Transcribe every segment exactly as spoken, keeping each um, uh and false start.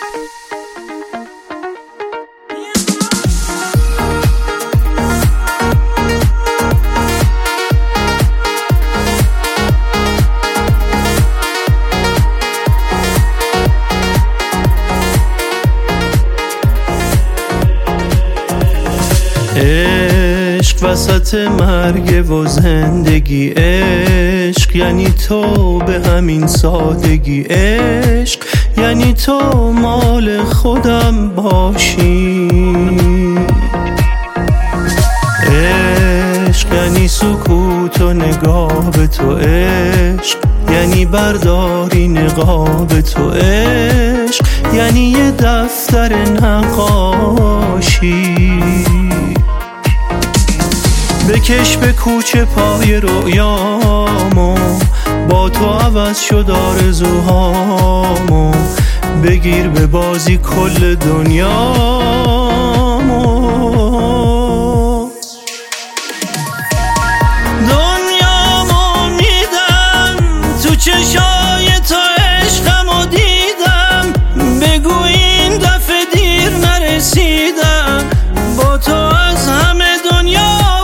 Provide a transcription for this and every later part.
عشق وسط مرگ و زندگی، عشق یعنی تو به همین سادگی، عشق یعنی تو مال خودم باشی، عشق یعنی سکوت و نگاه به تو، عشق یعنی برداری نقاب تو، عشق یعنی یه دفتر نقاشی. بکش به کوچه پای رویامو، با تو عوض شد آرزوهامو، بگیر به بازی کل دنیامو. دنیامو میدم تو چشای تو، عشقمو دیدم، بگو این دفعه دیر نرسیدم، با تو از همه دنیا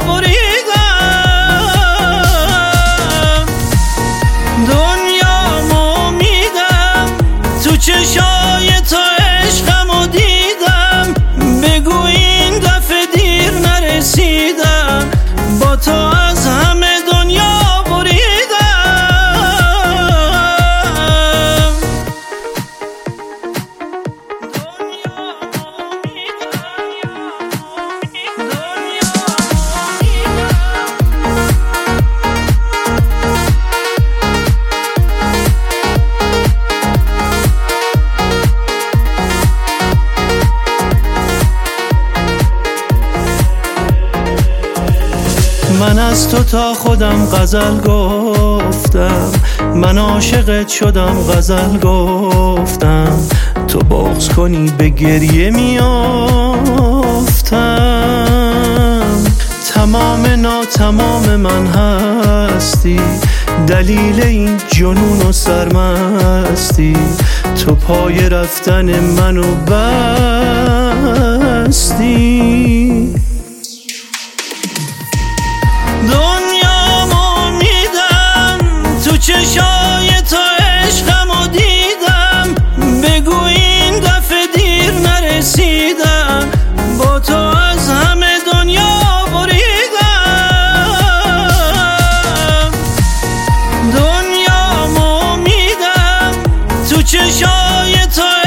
چشای تو، عشقمو دیدم، بگو این دفعه دیر نرسیدم، با تو از همه دنیا بریدم. من از تو تا خودم غزل گفتم، من عاشقت شدم غزل گفتم، تو بغض کنی به گریه میافتم. تمام ناتمام من هستی، دلیل این جنون و سرمستی، تو پای رفتن منو بستی. دنیامو میدم تو چشای تو، عشقمو دیدم، بگو این دفعه دیر نرسیدم، با تو از همه دنیا بریدم. دنیامو میدم تو چشای تو،